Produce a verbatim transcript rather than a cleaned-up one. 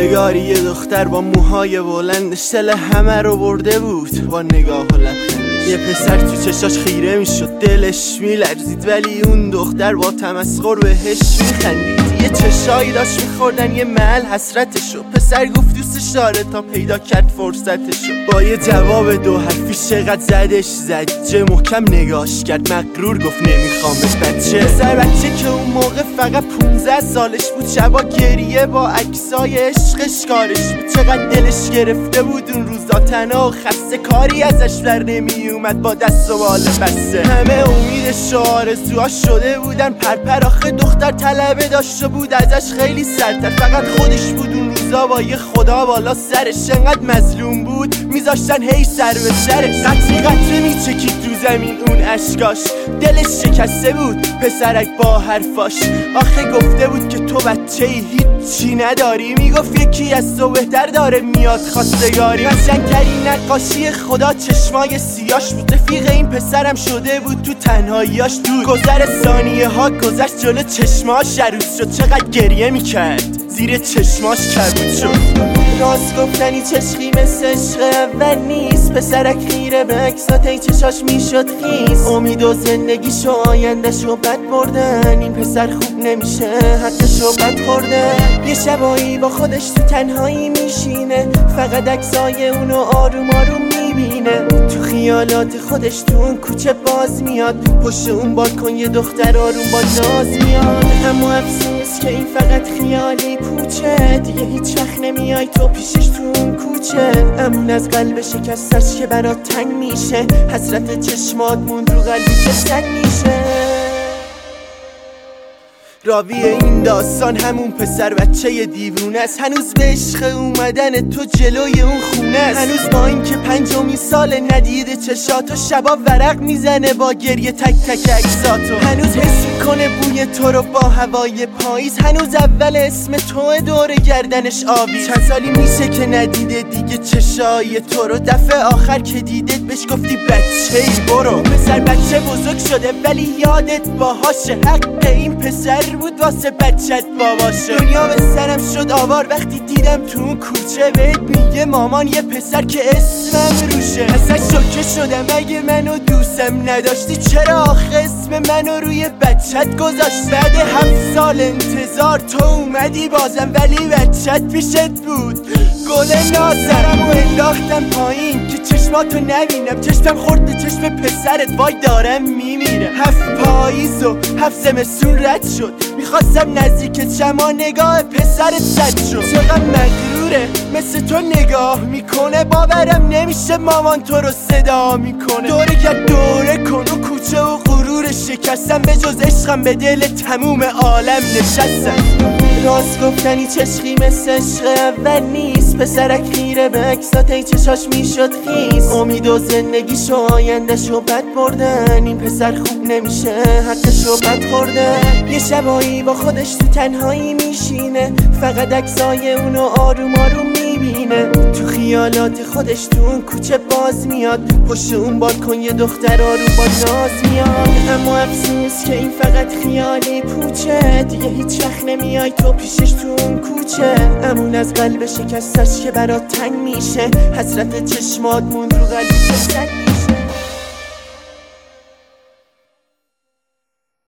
روزگاری یه دختر با موهای بلندش دل همه رو برده بود با نگاه و لبخندش. یه پسر تو چشاش خیره میشد دلش میلرزید، ولی اون دختر با تمسخر بهش میخندید. یه چشایی داشت میخوردن یه محل حسرتشو، پسر گفت دوستش داره تا پیدا کرد فرصتشو. با یه جواب دو حرفی چقدر زدش زجه، محکم نگاش کرد مغرور گفت نمیخوامت بچه. پسر بچه که اون موقع فقط پونزده سالش بود، شبا گریه با عکسای عشقش کارش بود. چقدر دلش گرفته بود اون روزا تنها و خسته، کاری ازش در نمی اومد با دست و بال بسته. همه امیدش و آرزوهاش شده بودن پرپر، آخه دختر طلبه داشته بود ازش خیلی سرتر. فقط خودش بود اون روزا با یه خدا بالا سرش، انقدر مظلوم بود میذاشتن هی سر به سرش. قطره قطره میچکید تو زمین اون اشکاش، دلش شکسته بود پسرک با حرفاش. آخه گفته بود که تو بچه ای هیچی نداری، میگفت یکی از تو بهتر داره میاد خواستگاری. قشنگترین نقاشی خدا چشمای سیاش بود، رفیق این پسرم شده بود تو تنهاییاش دود. گذر ثانیه ها گذشت جلو چشماش عروس شد، چقدر گریه میکرد زیر چشماش کبود شد. راست گفتنی چشقی مثل عشق اول نیست، پسرک خیره به عکسات چشاش میشد خیس. امید و زندگیشو آیندهشو بد بردن، این پسر خوب نمیشه حقشو بد خورده. یه شبایی با خودش تو تنهایی میشینه، فقط عکسای اونو آروم آروم میبینه. تو خیالات خودش تو اون کوچه باز میاد، پشت اون بالکن یه دختر آروم با ناز میاد. اما افسوس که این فقط خیالی پوچه، دیگه هیچ وقت نمیای تو پیشش تو اون کوچه. امون از قلب شکستش که برات تنگ میشه، حسرت چشمات موند رو قلبی که سنگ میشه. راوی این داستان همون پسر بچه دیوونه است، هنوز به عشق اومدن تو جلوی اون خونه است. هنوز با این که پنجمین سال ندیده چشاتو، شبا ورق میزنه با گریه تک تک عکساتو. هنوز حس میکنه بوی تو رو با هوای پاییز، هنوز اول اسم تو دور گردنش آویز. چند سالی میشه که ندیده دیگه چشای تو رو، دفعه آخر که دیدت بهش گفتی بچه ای برو. پسر بچه بزرگ شده ولی یادت باهاشه، حق این پسر بود واسه بچت باباشه. دنیا به سرم شد آوار وقتی دیدم تو اون کوچه، بهت میگه مامان یه پسر که اسمم روشه. اصلا شوکه شدم اگه منو دوستم نداشتی، چرا آخه اسم منو روی بچت گذاشت؟ بعد هفت سال انتظار تو اومدی بازم، ولی بچت پیشت بود. گل نازرم و انداختم پایین که چشماتو نبینم، چشمم خورد به چشم پسرت، وای دارم میمیرم. هفت پاییز و هفت زمستون رد شد، میخواستم نزدیکت شما نگاه پسرت زد شد. چقدر مغروره مثل تو نگاه میکنه، باورم نمیشه مامان تو رو صدا میکنه. دوره گرد دوره کن و کوچه و غرور شکستم، به جز عشقم به دل تموم عالم نشستم. راست گفتنی چشقی مثل عشق اول نیست، پسرک خیره به عکسات چشاش میشد خیس. امید و زندگیشو آیندهشو بد بردن، این پسر خوب نمیشه حقشو بد خورده. یه شبایی با خودش تو تنهایی میشینه، فقط عکسای اونو آروم آروم میبینه. تو خیالات خودش تو اون کوچه باز میاد، پشت اون بالکن یه دختر آروم با ناز میاد. اما افسوس که این فقط خیالی پوچه، دیگه هیچ وقت نمیای تو پیشش تو اون کوچه. امون از قلب شکستش که برات تنگ میشه، حسرت چشمات موند رو قلبی که سنگ میشه.